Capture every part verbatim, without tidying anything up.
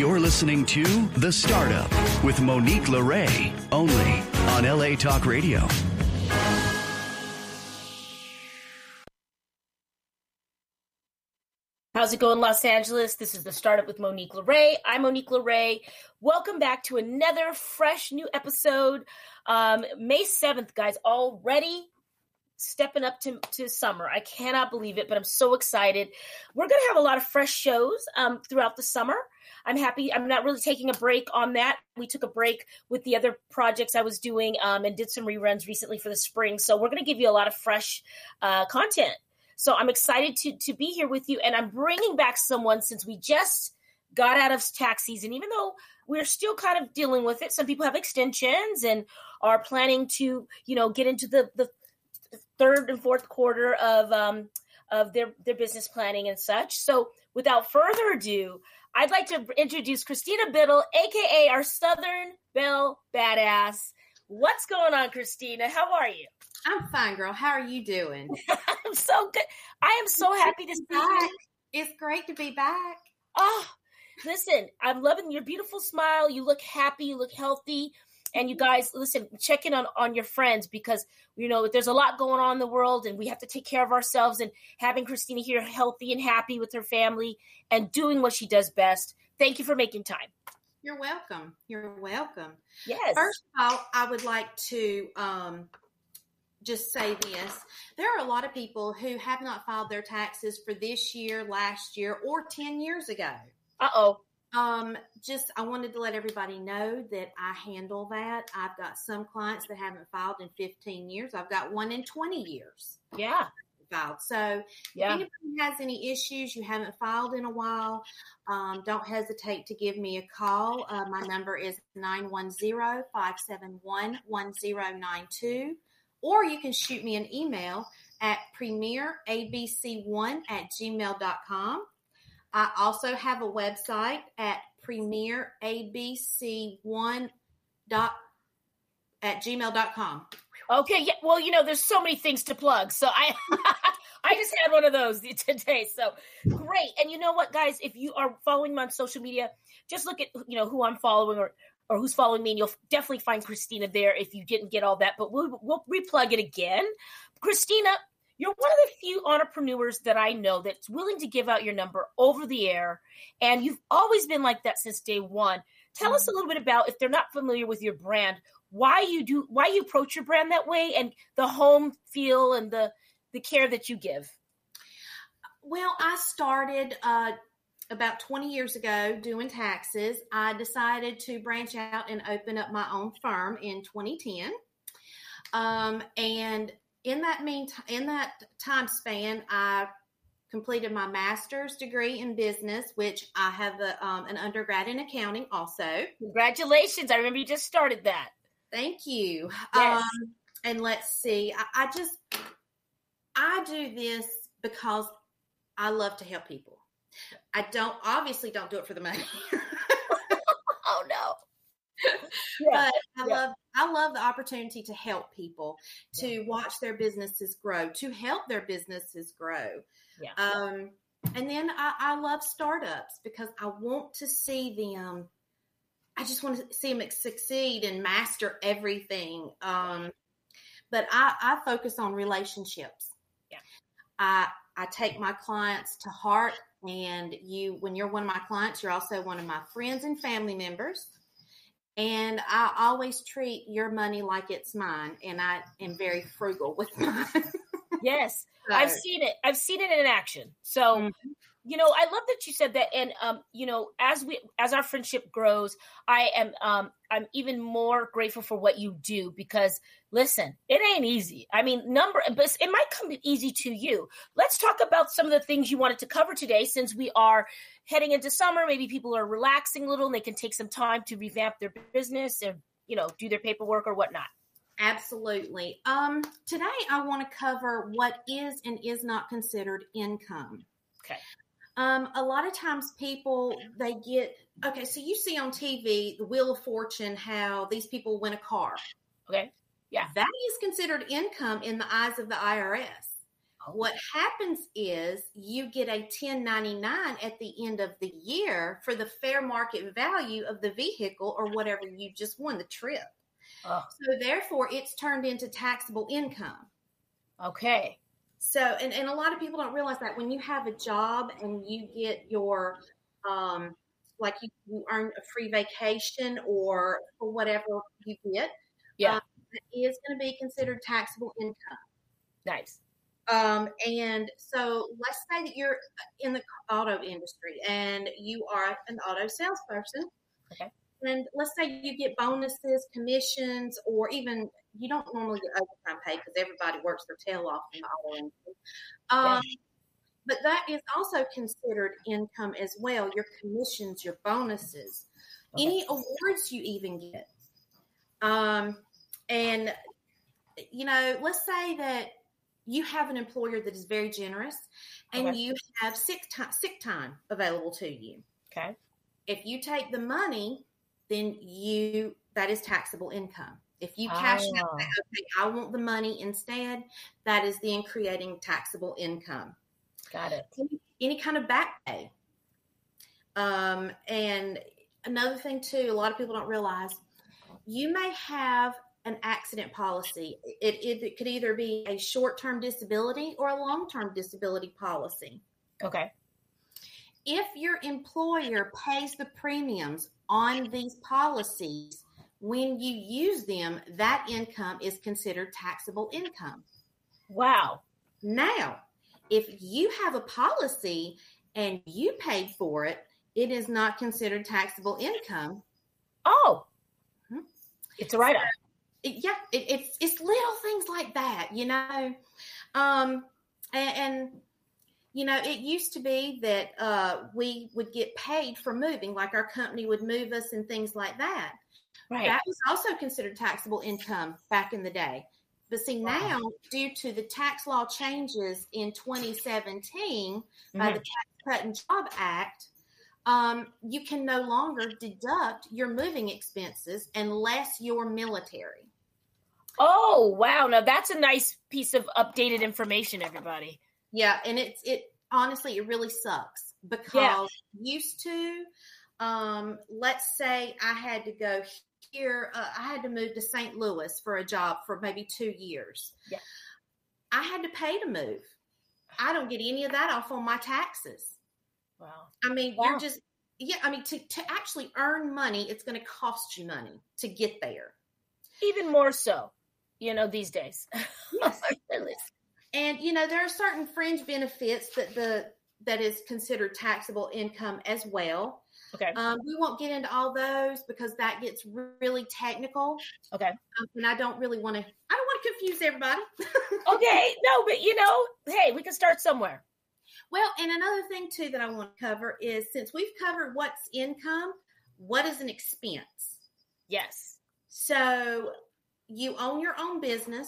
You're listening to The Startup with Monique LeRae, only on L A Talk Radio. How's it going, Los Angeles? This is The Startup with Monique LeRae. I'm Monique LeRae. Welcome back to another fresh new episode. Um, May seventh, guys, already stepping up to, to summer. I cannot believe it, but I'm so excited. We're going to have a lot of fresh shows um, throughout the summer. I'm happy. I'm not really taking a break on that. We took a break with the other projects I was doing um, and did some reruns recently for the spring. So we're going to give you a lot of fresh uh, content. So I'm excited to to be here with you, and I'm bringing back someone since we just got out of tax season, even though we're still kind of dealing with it. Some people have extensions and are planning to, you know, get into the, the third and fourth quarter of um, of their, their business planning and such. So without further ado, I'd like to introduce Christina Biddle, a k a our Southern Belle Badass. What's going on, Christina? How are you? I'm fine, girl. How are you doing? I'm so good. I am so happy to see you. It's great to be back. Oh, listen, I'm loving your beautiful smile. You look happy. You look healthy. And you guys, listen, check in on, on your friends because, you know, there's a lot going on in the world and we have to take care of ourselves. And having Christina here healthy and happy with her family and doing what she does best. Thank you for making time. You're welcome. You're welcome. Yes. First of all, I would like to um, just say this. There are a lot of people who have not filed their taxes for this year, last year, or ten years ago. Uh-oh. Um, just, I wanted to let everybody know that I handle that. I've got some clients that haven't filed in fifteen years. I've got one in twenty years. Yeah. Filed. So yeah. If anybody has any issues, you haven't filed in a while, um, don't hesitate to give me a call. Uh, my number is nine one zero, five seven one, one zero nine two, or you can shoot me an email at premier a b c one at gmail dot com. I also have a website at premier a b c one dot at gmail dot com. Okay. Yeah. Well, you know, there's so many things to plug. So I, I just had one of those today. So great. And you know what, guys, if you are following me on social media, just look at, you know, who I'm following or, or who's following me. And you'll definitely find Christina there if you didn't get all that, but we'll, we'll replug it again. Christina, you're one of the few entrepreneurs that I know that's willing to give out your number over the air. And you've always been like that since day one. Tell mm-hmm. us a little bit about, if they're not familiar with your brand, why you do, why you approach your brand that way and the home feel and the, the care that you give. Well, I started uh, about twenty years ago doing taxes. I decided to branch out and open up my own firm in twenty ten. Um, and in that meantime, in that time span, I completed my master's degree in business, which I have a, um, an undergrad in accounting also. Congratulations. I remember you just started that. Thank you. Yes. Um, and let's see, I, I just, I do this because I love to help people. I don't, obviously don't do it for the money. Oh no. Yeah. But I yeah. love, I love the opportunity to help people, to yeah. watch their businesses grow, to help their businesses grow. Yeah. Um, and then I, I love startups because I want to see them. I just want to see them succeed and master everything. Um, but I, I focus on relationships. Yeah. I, I take my clients to heart, and you, when you're one of my clients, you're also one of my friends and family members. And I always treat your money like it's mine, and I am very frugal with mine. Yes, so. I've seen it. I've seen it in action. So, mm-hmm. you know, I love that you said that. And, um, you know, as we, as our friendship grows, I am, um, I'm even more grateful for what you do because listen, it ain't easy. I mean, number, but it might come easy to you. Let's talk about some of the things you wanted to cover today, since we are heading into summer. Maybe people are relaxing a little and they can take some time to revamp their business and, you know, do their paperwork or whatnot. Absolutely. Um, today I want to cover what is and is not considered income. Okay. Um, a lot of times people, they get, okay, so you see on T V, the Wheel of Fortune, how these people win a car. Okay. Yeah. That is considered income in the eyes of the I R S. What happens is you get a ten ninety-nine at the end of the year for the fair market value of the vehicle or whatever you just won, the trip. Oh. So therefore, it's turned into taxable income. Okay. So, and, and a lot of people don't realize that when you have a job and you get your, um, like you, you earn a free vacation or for whatever you get, yeah, um, it is going to be considered taxable income. Nice. Um, and so let's say that you're in the auto industry and you are an auto salesperson. Okay. And let's say you get bonuses, commissions, or even you don't normally get overtime pay because everybody works their tail off in the auto industry. Um, yeah. But that is also considered income as well. Your commissions, your bonuses, okay. Any awards you even get. Um, and, you know, let's say that you have an employer that is very generous and okay. you have sick time, sick time available to you. Okay. If you take the money, then you, that is taxable income. If you cash oh. out, okay, I want the money instead, that is then creating taxable income. Got it. Any, any kind of back pay. Um, and another thing too, a lot of people don't realize, you may have an accident policy. It, it, it could either be a short-term disability or a long-term disability policy. Okay. If your employer pays the premiums on these policies, when you use them, that income is considered taxable income. Wow. Now, if you have a policy and you paid for it, it is not considered taxable income. Oh, hmm. It's a write-off. So, it, yeah, it, it's it's little things like that, you know. Um, and, and you know, it used to be that uh, we would get paid for moving, like our company would move us and things like that. Right. That was also considered taxable income back in the day. But see, wow. now, due to the tax law changes in twenty seventeen mm-hmm. by the Tax Cut and Job Act, um, you can no longer deduct your moving expenses unless you're military. Oh, wow. Now, that's a nice piece of updated information, everybody. Yeah, and it's it honestly, it really sucks because yeah. used to, um, let's say I had to go here, uh, I had to move to Saint Louis for a job for maybe two years. Yeah. I had to pay to move. I don't get any of that off on my taxes. Wow. I mean, wow. you're just, yeah, I mean, to, to actually earn money, it's going to cost you money to get there. Even more so, you know, these days. Yes. And, you know, there are certain fringe benefits that the that is considered taxable income as well. Okay. Um, we won't get into all those because that gets really technical. Okay. Um, and I don't really want to, I don't want to confuse everybody. Okay. No, but, you know, hey, we can start somewhere. Well, and another thing, too, that I want to cover is since we've covered what's income, what is an expense? Yes. So you own your own business.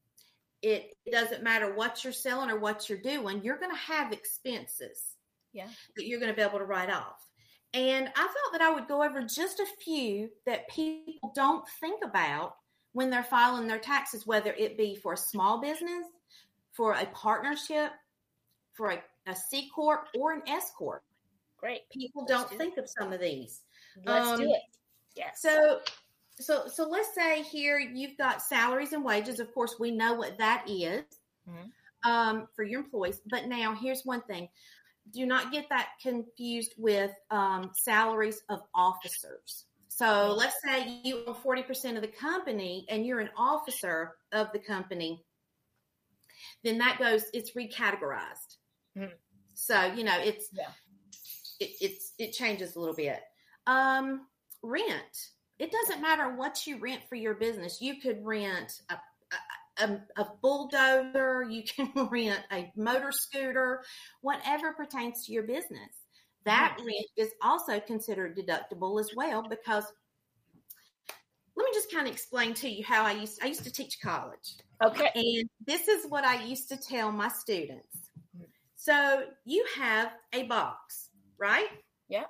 It, it doesn't matter what you're selling or what you're doing. You're going to have expenses yeah. that you're going to be able to write off. And I thought that I would go over just a few that people don't think about when they're filing their taxes, whether it be for a small business, for a partnership, for a, a C Corp, or an S Corp. Great. People Let's don't do think it. of some of these. Let's um, do it. Yes. So, so, so let's say here you've got salaries and wages. Of course, we know what that is mm-hmm. um, for your employees. But now here's one thing. Do not get that confused with um, salaries of officers. So let's say you own forty percent of the company and you're an officer of the company. Then that goes, it's recategorized. Mm-hmm. So, you know, it's, yeah. it, it's, it changes a little bit. Um, rent. It doesn't matter what you rent for your business. You could rent a, a, a bulldozer. You can rent a motor scooter, whatever pertains to your business. That mm-hmm. rent is also considered deductible as well, because let me just kind of explain to you how I used, I used to teach college. Okay. And this is what I used to tell my students. So you have a box, right? Yeah.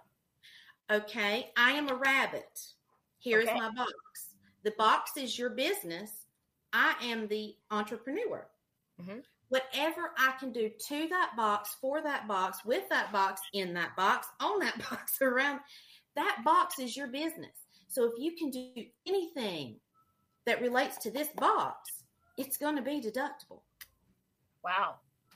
Okay. I am a rabbit. Here's okay. my box. The box is your business. I am the entrepreneur. Mm-hmm. whatever I can do to that box, for that box, with that box, in that box, on that box, around that box is your business. So if you can do anything that relates to this box, it's going to be deductible. Wow.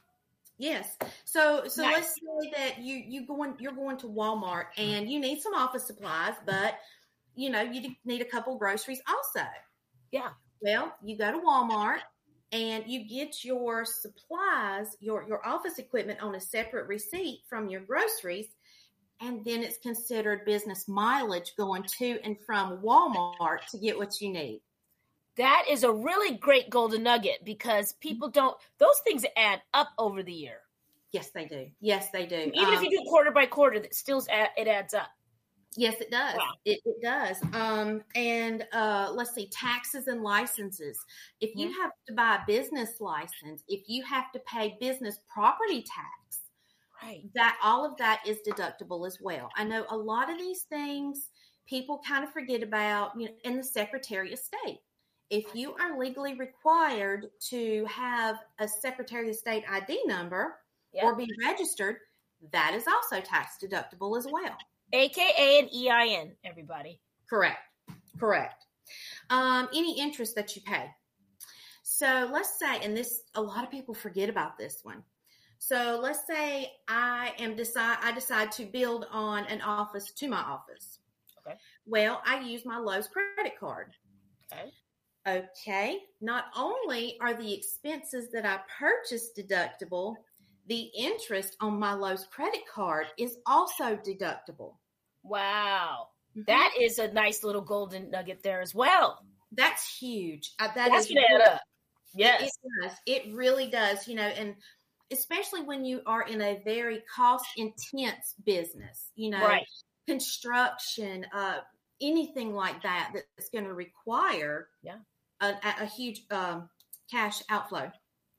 Yes. So so Nice. let's say that you you going you're going to Walmart and you need some office supplies, but you know you need a couple groceries also. Yeah. Well, you go to Walmart and you get your supplies, your your office equipment on a separate receipt from your groceries, and then it's considered business mileage going to and from Walmart to get what you need. That is a really great golden nugget because people don't, those things add up over the year. Yes, they do. Yes, they do. Even um, if you do quarter by quarter, that still it adds up. Yes, it does. Wow. It, it does. Um, and uh, let's see, taxes and licenses. If you mm-hmm. have to buy a business license, if you have to pay business property tax, right, that all of that is deductible as well. I know a lot of these things people kind of forget about, you know, in the Secretary of State. If you are legally required to have a Secretary of State I D number yep. or be registered, that is also tax deductible as well. A K A an E I N, everybody. Correct. Correct. Um, any interest that you pay. So let's say, and this, a lot of people forget about this one. So let's say I am decide, I decide to build on an office to my office. Okay. Well, I use my Lowe's credit card. Okay. Okay. Not only are the expenses that I purchased deductible, the interest on my Lowe's credit card is also deductible. Wow. Mm-hmm. That is a nice little golden nugget there as well. That's huge. Uh, that That's is gonna add up. Yes. It, it does. It really does, you know, and especially when you are in a very cost intense business, you know, right. construction, uh, anything like that, that's going to require yeah. a, a huge um, cash outflow.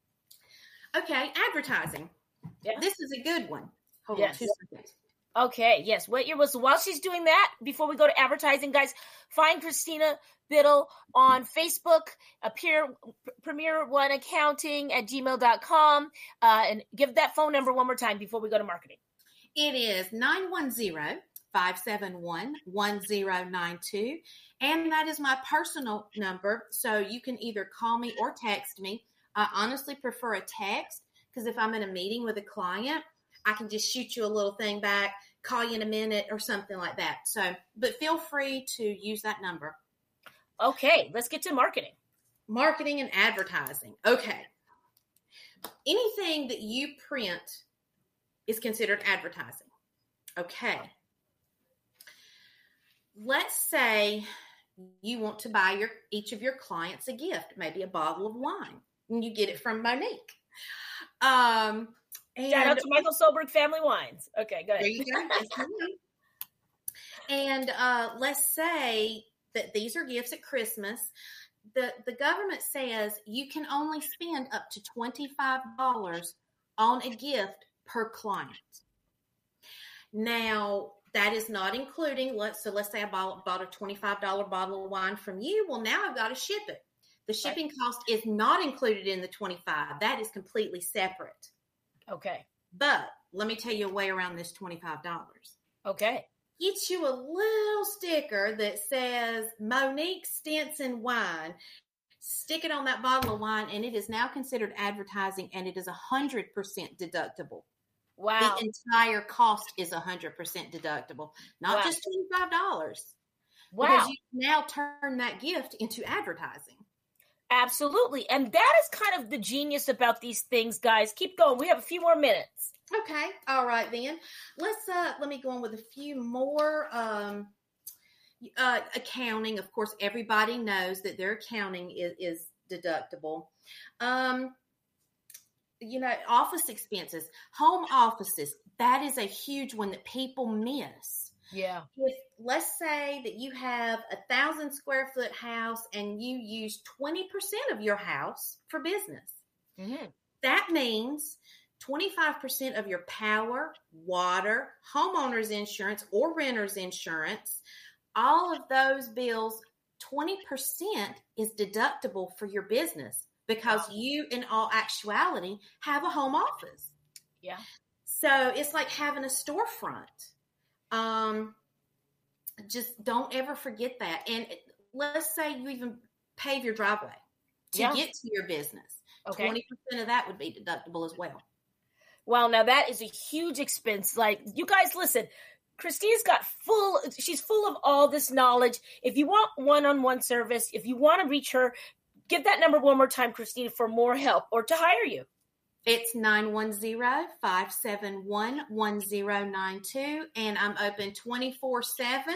Okay, advertising. Yeah. This is a good one. Hold yes. on two seconds. Okay, yes. What year was, while she's doing that, before we go to advertising, guys, find Christina Biddle on Facebook, appear Premier One Accounting at gmail dot com, uh, and give that phone number one more time before we go to marketing. It is nine one zero, five seven one, one zero nine two, and that is my personal number, so you can either call me or text me. I honestly prefer a text because if I'm in a meeting with a client, I can just shoot you a little thing back, call you in a minute or something like that. So, but feel free to use that number. Okay, let's get to marketing. Marketing and advertising. Okay. Anything that you print is considered advertising. Okay. Let's say you want to buy your each of your clients a gift, maybe a bottle of wine, and you get it from Monique. Um, and Shout out to Michael Solberg Family Wines. Okay, go ahead. There you go. And uh, let's say that these are gifts at Christmas. The, the government says you can only spend up to twenty-five dollars on a gift per client. Now, that is not including, let's, so let's say I bought, bought a twenty-five dollars bottle of wine from you. Well, now I've got to ship it. The shipping right. cost is not included in the twenty-five. That is completely separate. Okay. But let me tell you a way around this twenty-five dollars. Okay. Get you a little sticker that says Monique Stinson Wine. Stick it on that bottle of wine, and it is now considered advertising, and it is one hundred percent deductible. Wow. The entire cost is one hundred percent deductible, not wow. just twenty-five dollars. Wow. Because you now turn that gift into advertising. Absolutely. And that is kind of the genius about these things, guys. Keep going. We have a few more minutes. Okay. All right, then. Let's, uh, let me go on with a few more. Um, uh, accounting. Of course, everybody knows that their accounting is, is deductible. Um, you know, office expenses, home offices, that is a huge one that people miss. Yeah. If let's say that you have a thousand square foot house and you use twenty percent of your house for business, mm-hmm. that means twenty-five percent of your power, water, homeowner's insurance, or renter's insurance, all of those bills, twenty percent is deductible for your business. because you, in all actuality, have a home office. Yeah. So it's like having a storefront. Um, just don't ever forget that. And let's say you even pave your driveway to yeah. get to your business. Okay. twenty percent of that would be deductible as well. Well, now that is a huge expense. Like, you guys, listen, Christina's got full, she's full of all this knowledge. If you want one-on-one service, if you want to reach her, give that number one more time, Christina, for more help or to hire you. It's nine one zero, five seven one, one zero nine two, and I'm open twenty-four seven.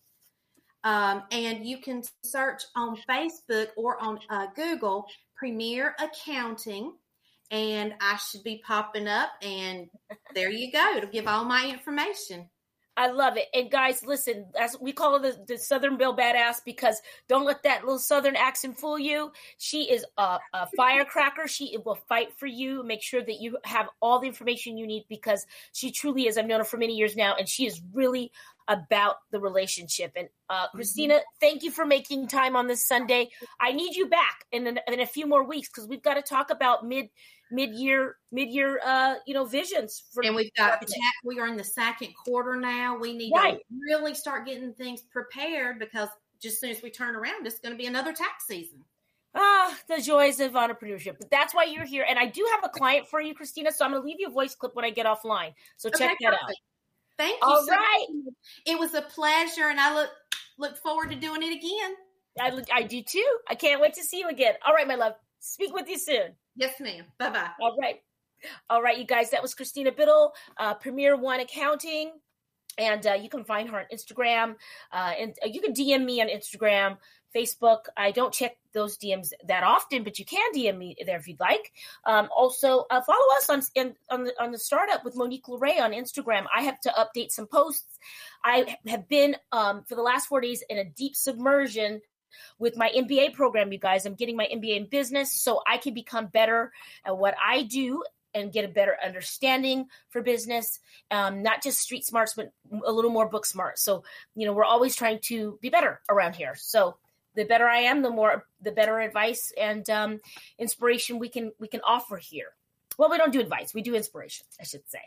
Um, and you can search on Facebook or on uh, Google Premier Accounting, and I should be popping up, and there you go. It'll give all my information. I love it. And guys, listen, as we call her the, the Southern Belle Badass, because don't let that little Southern accent fool you. She is a, a firecracker. She will fight for you. Make sure that you have all the information you need, because she truly is. I've known her for many years now, and she is really about the relationship. And uh, Christina, mm-hmm. thank you for making time on this Sunday. I need you back in, in, in a few more weeks, because we've got to talk about mid mid-year, mid-year, uh, you know, visions. For and we've got, we are in the second quarter now. We need right. to really start getting things prepared, because just as soon as we turn around, it's going to be another tax season. Ah, the joys of entrepreneurship. But that's why you're here. And I do have a client for you, Christina, so I'm going to leave you a voice clip when I get offline. So check okay, that perfect. out. Thank you. All so right. much. It was a pleasure, and I look look forward to doing it again. I, I do too. I can't wait to see you again. All right, my love. Speak with you soon. Yes, ma'am. Bye-bye. All right. All right, you guys. That was Christina Biddle, uh, Premier One Accounting. And uh, you can find her on Instagram. Uh, and uh, you can D M me on Instagram, Facebook. I don't check those D Ms that often, but you can D M me there if you'd like. Um, also, uh, follow us on in, on, the, on the Startup with Monique LeRae on Instagram. I have to update some posts. I have been, um, for the last four days, in a deep submersion with my M B A program, you guys. I'm getting my M B A in business so I can become better at what I do and get a better understanding for business, um, not just street smarts, but a little more book smart. So, you know, we're always trying to be better around here. So the better I am, the more, the better advice and um, inspiration we can, we can offer here. Well, we don't do advice. We do inspiration, I should say.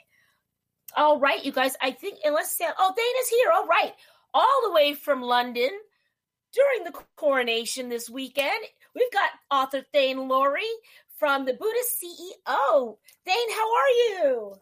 All right, you guys, I think, unless, oh, Dana's here. All right. All the way from London during the coronation this weekend, we've got author Thane Laurie from the Buddhist C E O. Thane, how are you?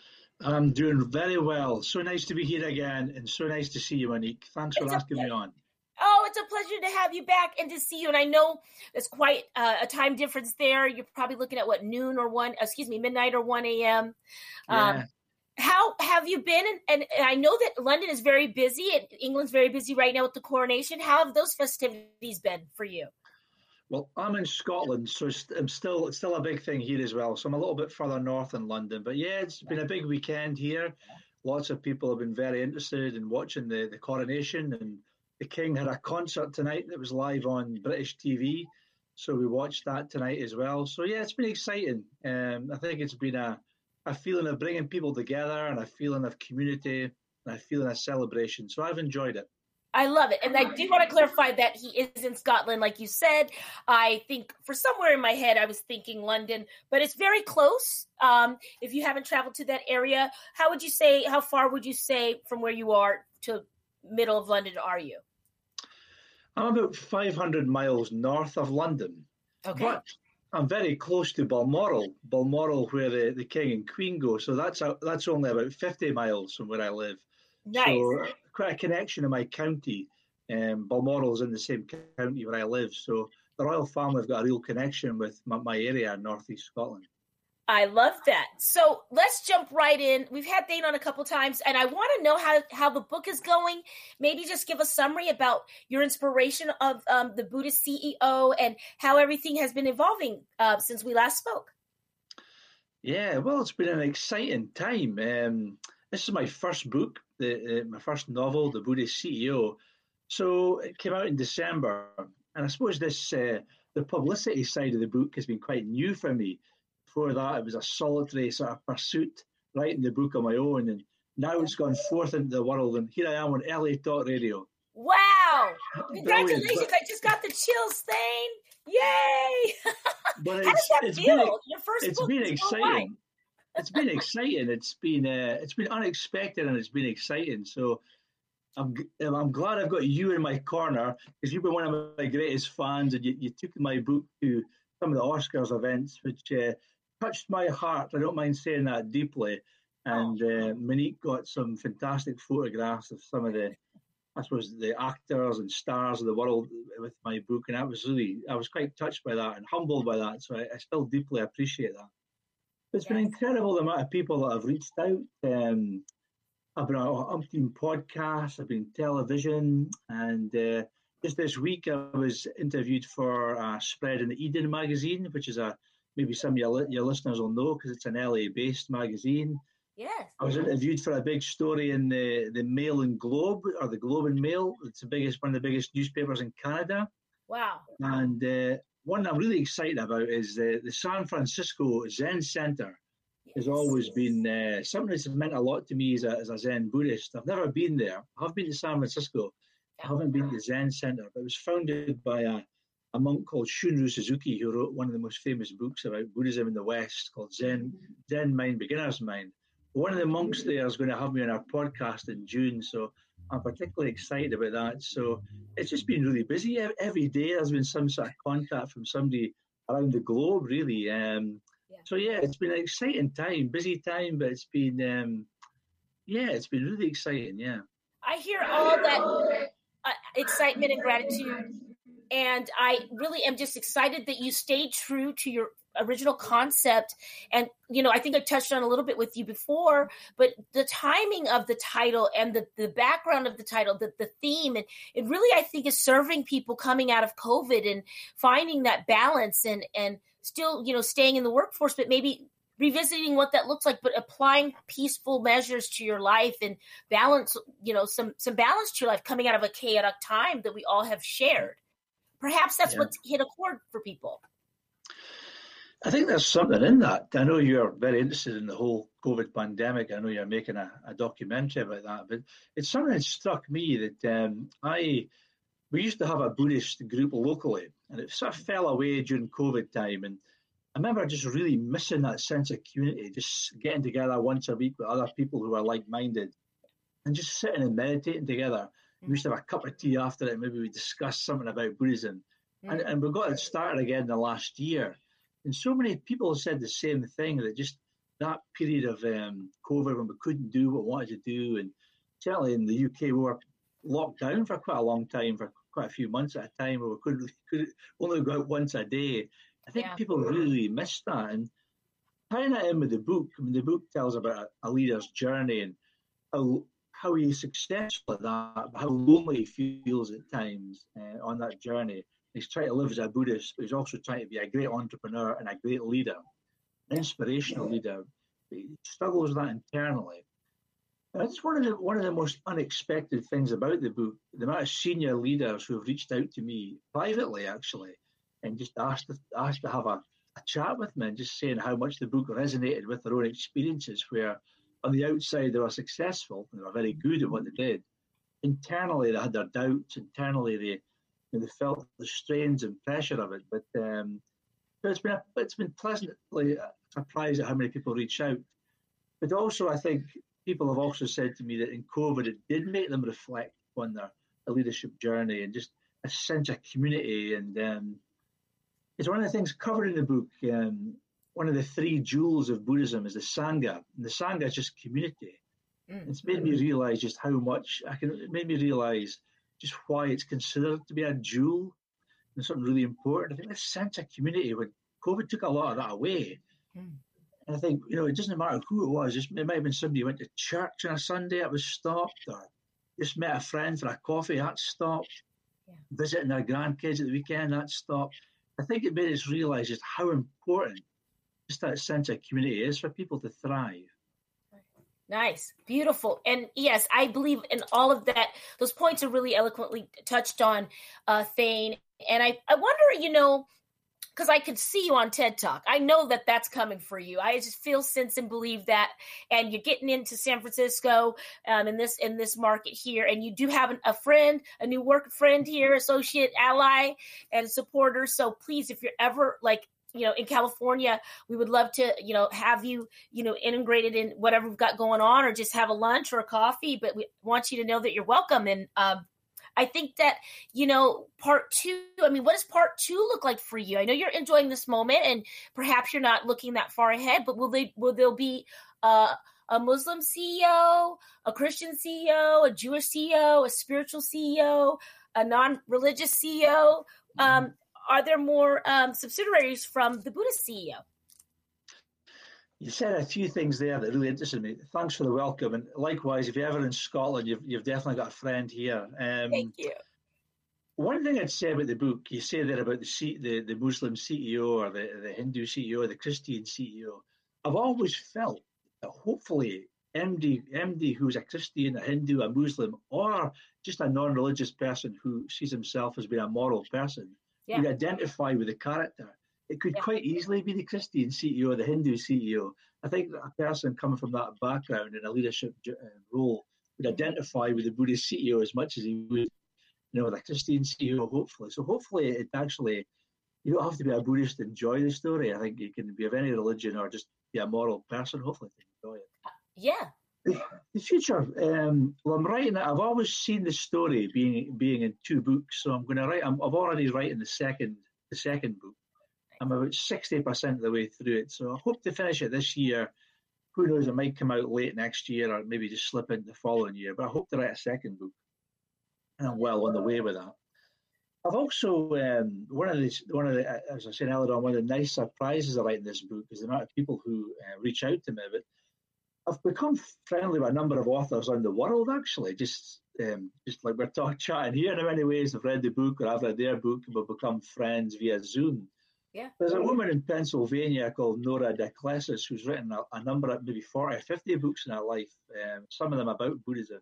I'm doing very well. So nice to be here again, and so nice to see you, Monique. Thanks for it's asking a, me on. Oh, it's a pleasure to have you back and to see you. And I know there's quite uh, a time difference there. You're probably looking at what, noon or one, excuse me, midnight or one a.m. Yeah. Um, how have you been? And, and I know that London is very busy and England's very busy right now with the coronation. How have those festivities been for you? Well, I'm in Scotland, so I'm still it's still a big thing here as well. So I'm a little bit further north in London. But yeah, it's been a big weekend here. Lots of people have been very interested in watching the, the coronation. And the King had a concert tonight that was live on British T V. So we watched that tonight as well. So yeah, it's been exciting. Um, I think it's been a, a feeling of bringing people together and a feeling of community and a feeling of celebration. So I've enjoyed it. I love it. And I do want to clarify that he is in Scotland, like you said. I think for somewhere in my head, I was thinking London, but it's very close. Um, if you haven't traveled to that area, how would you say, how far would you say from where you are to middle of London are you? I'm about five hundred miles north of London. Okay. But I'm very close to Balmoral, Balmoral where the, the King and Queen go. So that's a, that's only about fifty miles from where I live. Nice. So quite a connection in my county. Um, Balmoral's in the same county where I live. So the royal family have got a real connection with my, my area in northeast Scotland. I love that. So let's jump right in. We've had Thane on a couple times, and I want to know how, how the book is going. Maybe just give a summary about your inspiration of um, the Buddhist C E O and how everything has been evolving uh, since we last spoke. Yeah, well, it's been an exciting time. Um, this is my first book, the, uh, my first novel, The Buddhist C E O. So it came out in December, and I suppose this uh, the publicity side of the book has been quite new for me. Before that, it was a solitary sort of pursuit, writing the book on my own, and now it's gone forth into the world, and here I am on L A Talk Radio. Wow! Congratulations! Brilliant. I just got the chills, Thane. Yay! But How it's, does that it's feel? been, Your first it's book been is exciting. It's been exciting. It's been uh, it's been unexpected and it's been exciting. So I'm I'm glad I've got you in my corner because you've been one of my greatest fans, and you, you took my book to some of the Oscars events, which uh, touched my heart. I don't mind saying that deeply. And uh, Monique got some fantastic photographs of some of the, I suppose, the actors and stars of the world with my book, and I was really, I was quite touched by that and humbled by that. So I, I still deeply appreciate that. It's yes. been incredible the amount of people that have reached out. Um, I've been on umpteen podcasts, I've been television, and uh, just this week I was interviewed for a spread in the Eden magazine, which is a maybe some of your, your listeners will know because it's an L A-based magazine. Yes. I was interviewed for a big story in the, the Mail and Globe, or the Globe and Mail. It's the biggest, one of the biggest newspapers in Canada. Wow. And uh, one I'm really excited about is the, the San Francisco Zen Center. Yes. Has always been uh, something that's meant a lot to me as a, as a Zen Buddhist. I've never been there. I've been to San Francisco. I haven't been to the Zen Center, but it was founded by a, a monk called Shunryu Suzuki, who wrote one of the most famous books about Buddhism in the West called Zen, Zen Mind, Beginner's Mind. One of the monks there is going to have me on our podcast in June, so I'm particularly excited about that. So it's just been really busy. Every day there's been some sort of contact from somebody around the globe, really. Um, yeah. So yeah, it's been an exciting time, busy time, but it's been, um, yeah, it's been really exciting, yeah. I hear all that uh, excitement and gratitude, and I really am just excited that you stayed true to your original concept. And, you know, I think I touched on a little bit with you before, but the timing of the title and the, the background of the title, the, the theme, and it really, I think, is serving people coming out of COVID and finding that balance and, and still, you know, staying in the workforce, but maybe revisiting what that looks like, but applying peaceful measures to your life and balance, you know, some, some balance to your life coming out of a chaotic time that we all have shared. Perhaps that's yeah. what's hit a chord for people. I think there's something in that. I know you're very interested in the whole COVID pandemic. I know you're making a, a documentary about that, but it's something that struck me that um, I, we used to have a Buddhist group locally, and it sort of fell away during COVID time. And I remember just really missing that sense of community, just getting together once a week with other people who are like-minded and just sitting and meditating together. Mm-hmm. We used to have a cup of tea after it, and maybe we discuss something about Buddhism. Mm-hmm. And, and we got it started again in the last year. And so many people said the same thing, that just that period of um, COVID when we couldn't do what we wanted to do, and certainly in the U K we were locked down for quite a long time, for quite a few months at a time, where we could, could only go out once a day. I think yeah. people really missed that. And tying that in with the book, I mean, the book tells about a, a leader's journey and how, how he's successful at that, how lonely he feels at times uh, on that journey. He's trying to live as a Buddhist, but he's also trying to be a great entrepreneur and a great leader, an inspirational leader. He struggles with that internally. And it's one of the one of the most unexpected things about the book. The amount of senior leaders who have reached out to me privately, actually, and just asked to, asked to have a, a chat with me, and just saying how much the book resonated with their own experiences, where on the outside they were successful and they were very good at what they did. Internally, they had their doubts. Internally, they And they felt the strains and pressure of it, but um, it's been a, it's been pleasantly surprised at how many people reach out. But also, I think people have also said to me that in COVID, it did make them reflect on their, their leadership journey and just a sense of community. And um, it's one of the things covered in the book. Um, one of the three jewels of Buddhism is the Sangha, and the Sangha is just community. Mm. It's made me realize just how much I can. It made me realize just why it's considered to be a jewel and something really important. I think this sense of community, when COVID took a lot of that away, mm. and I think, you know, it doesn't matter who it was. Just, it might have been somebody who went to church on a Sunday, it was stopped, or just met a friend for a coffee, that's stopped. Yeah. Visiting their grandkids at the weekend, that's stopped. I think it made us realise just how important just that sense of community is for people to thrive. Nice. Beautiful. And yes, I believe in all of that. Those points are really eloquently touched on, uh, Thane. And I, I wonder, you know, because I could see you on TED Talk. I know that that's coming for you. I just feel, sense, and believe that. And you're getting into San Francisco um, in this in this market here, and you do have an, a friend, a new work friend here, associate, ally, and supporter. So please, if you're ever like, you know, in California, we would love to, you know, have you, you know, integrated in whatever we've got going on, or just have a lunch or a coffee. But we want you to know that you're welcome. And um, I think that, you know, part two, I mean, what does part two look like for you? I know you're enjoying this moment, and perhaps you're not looking that far ahead, but will they, will there be uh, a Muslim C E O, a Christian C E O, a Jewish C E O, a spiritual C E O, a non-religious C E O? Um, are there more um, subsidiaries from the Buddhist C E O? You said a few things there that really interested me. Thanks for the welcome. And likewise, if you're ever in Scotland, you've, you've definitely got a friend here. Um, Thank you. One thing I'd say about the book, you say there about the C, the, the Muslim C E O, or the, the Hindu C E O, or the Christian C E O. I've always felt that hopefully M D, M D who's a Christian, a Hindu, a Muslim, or just a non-religious person who sees himself as being a moral person, yeah, would identify with the character. It could yeah. quite easily be the Christian C E O or the Hindu C E O. I think that a person coming from that background in a leadership uh, role would identify with the Buddhist C E O as much as he would, you know, with a Christian C E O, hopefully. So hopefully it actually, you don't have to be a Buddhist to enjoy the story. I think you can be of any religion or just be a moral person, hopefully, to enjoy it. Yeah. The, the future, um, well, I'm writing it. I've always seen the story being being in two books, so I'm going to write. I'm, I've already written the second the second book. I'm about sixty percent of the way through it, so I hope to finish it this year. Who knows, it might come out late next year or maybe just slip into the following year, but I hope to write a second book, and I'm well on the way with that. I've also, um, one of the, one of the, as I said earlier on, one of the nice surprises of writing this book is the amount of people who uh, reach out to me. But I've become friendly with a number of authors around the world, actually, just um, just like we're talking, chatting here. In many ways, I've read the book or I've read their book, and we've become friends via Zoom. Yeah. There's a woman in Pennsylvania called Nora Deklesis who's written a, a number of, maybe forty or fifty books in her life, um, some of them about Buddhism.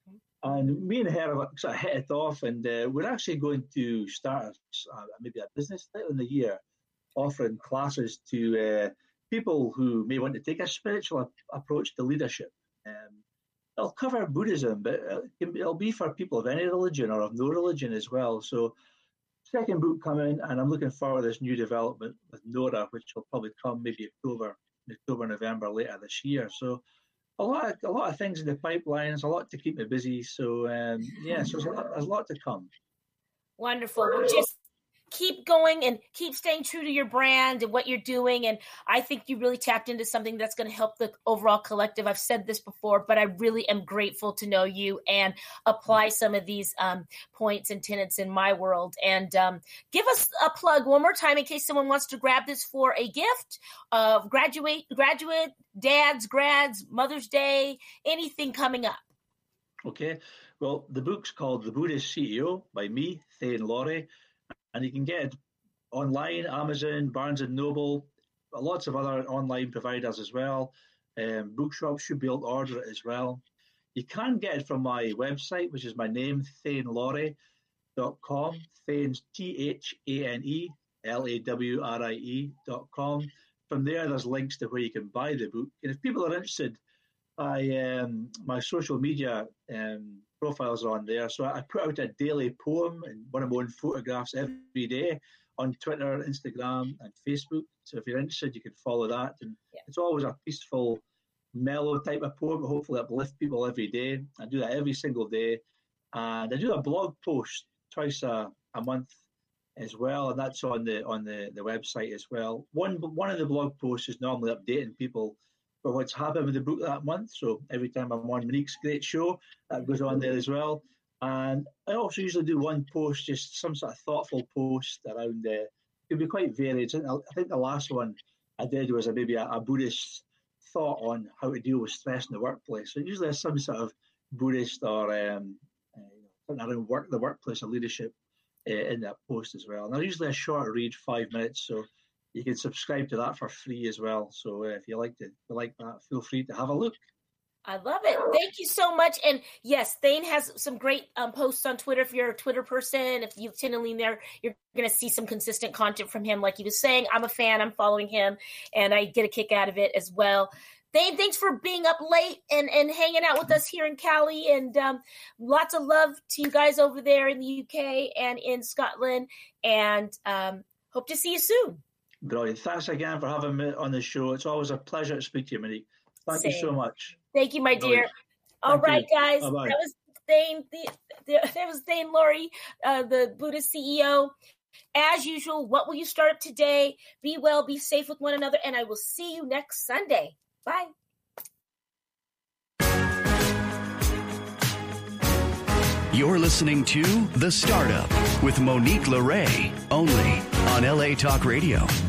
And me and her have sort of hit it off, and uh, we're actually going to start a, maybe a business later in the year, offering classes to uh, people who may want to take a spiritual a- approach to leadership. Um, it'll cover Buddhism, but it'll be for people of any religion or of no religion as well. So, second book coming, and I'm looking forward to this new development with Nora, which will probably come maybe October, October, November later this year. So. A lot, of, a lot of things in the pipelines, a lot to keep me busy. So, um, yeah, so there's a, lot, there's a lot to come. Wonderful. Well, just keep going and keep staying true to your brand and what you're doing. And I think you really tapped into something that's going to help the overall collective. I've said this before, but I really am grateful to know you and apply some of these um, points and tenets in my world. And um, give us a plug one more time in case someone wants to grab this for a gift, uh, graduate, graduate, dads, grads, Mother's Day, anything coming up. Okay. Well, the book's called The Buddhist C E O by me, Thane Laurie. And you can get it online, Amazon, Barnes and Noble, lots of other online providers as well. Um, bookshops should be able to order it as well. You can get it from my website, which is my name, thane laurie dot com. Thane's T H A N E L A W R I E dot com. From there, there's links to where you can buy the book. And if people are interested, I um, my social media um, profiles are on there. So I put out a daily poem and one of my own photographs every day on Twitter, Instagram, and Facebook. So if you're interested, you can follow that. And yeah. It's always a peaceful, mellow type of poem, but hopefully uplift people every day. I do that every single day. And I do a blog post twice a, a month as well, and that's on the on the, the website as well. One one of the blog posts is normally updating people for what's happened with the book that month. So every time I'm on Monique's great show, that goes on there as well. And I also usually do one post, just some sort of thoughtful post around there. Uh, it can be quite varied. I think the last one I did was a, maybe a, a Buddhist thought on how to deal with stress in the workplace. So usually there's some sort of Buddhist or um, uh, something around work, the workplace or leadership uh, in that post as well. And they're usually a short read, five minutes. So you can subscribe to that for free as well. So uh, if you like to if you like that, feel free to have a look. I love it. Thank you so much. And yes, Thane has some great um, posts on Twitter. If you're a Twitter person, if you tend to lean there, you're going to see some consistent content from him. Like he was saying, I'm a fan. I'm following him, and I get a kick out of it as well. Thane, thanks for being up late and, and hanging out with us here in Cali. And um, lots of love to you guys over there in the U K and in Scotland. And um, hope to see you soon. Brilliant. Thanks again for having me on the show. It's always a pleasure to speak to you, Monique. Thank Same. you so much. Thank you, my dear. Thank All right, you. guys. Bye-bye. That was Thane. The, the, that was Thane Laurie, uh, the Buddha C E O. As usual, what will you start up today? Be well, be safe with one another, and I will see you next Sunday. Bye. You're listening to The Startup with Monique LeRae, only on L A Talk Radio.